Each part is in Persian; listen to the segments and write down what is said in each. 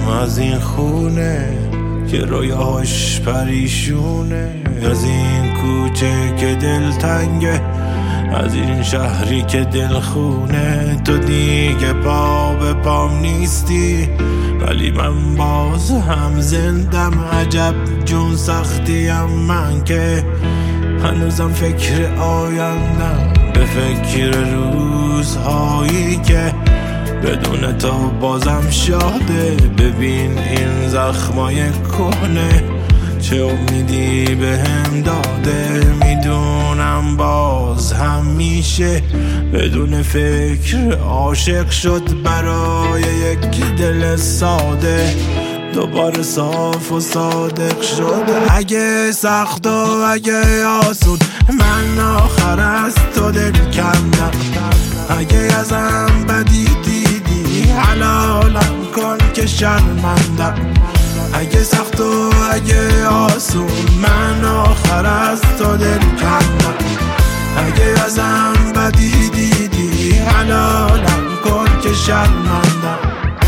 از این خونه که رویاش پریشونه، از این کوچه که دلتنگه، از این شهری که دلخونه. تو دیگه پا به پام نیستی ولی من باز هم زندم. عجب جون سختیم من که هنوزم فکر آیندم، به فکر روزهایی که بدون تو بازم شاده. ببین این زخمای کهنه چه امیدی به هم داده. میدونم باز هم میشه بدون فکر عاشق شد برای یک دل ساده، دوباره صاف و صادق شد. اگه سخت و اگه آسون من آخر از تو دل کندم. اگه ازم بدی دیدی حلالم کن که شرمندم. اگه سخت و اگه آسون من آخر از تو دل کندم. اگه ازم بدی دیدی حلالم کن که شرمندم.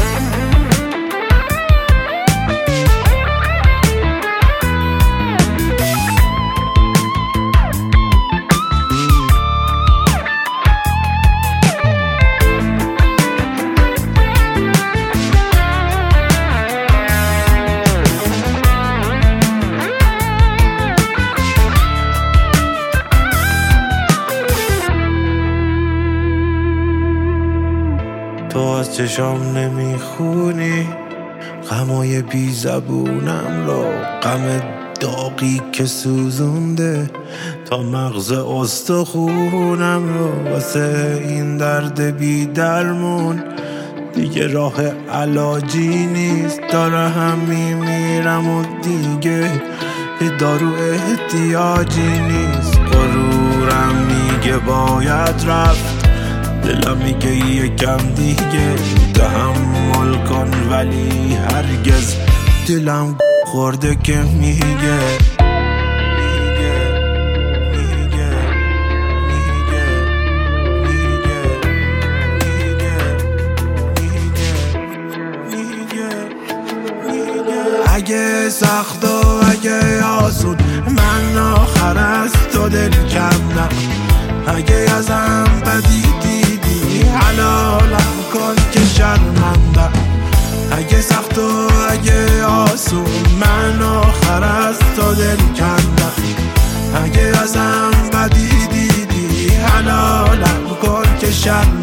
تو از چشام نمیخونی غمای بی زبونم رو، غم داغی که سوزونده تا مغز استخونم رو. واسه این درد بی درمون دیگه راه علاجی نیست. داره هم میمیرم و دیگه به دارو احتیاجی نیست. غرورم میگه باید رفت، دلم میگه یکم دیگه تحمل کن، ولی هرگز دلم خورده که میگه اگه سخت و اگه آسون من آخر از تو دل کندم. اگه ازم بدی دیدی حلالم کن که شرمندم. اگه سخت و اگه آسون من آخر از تو دل کندم. اگه ازم بدی دیدی حلالم کن که شرمندم.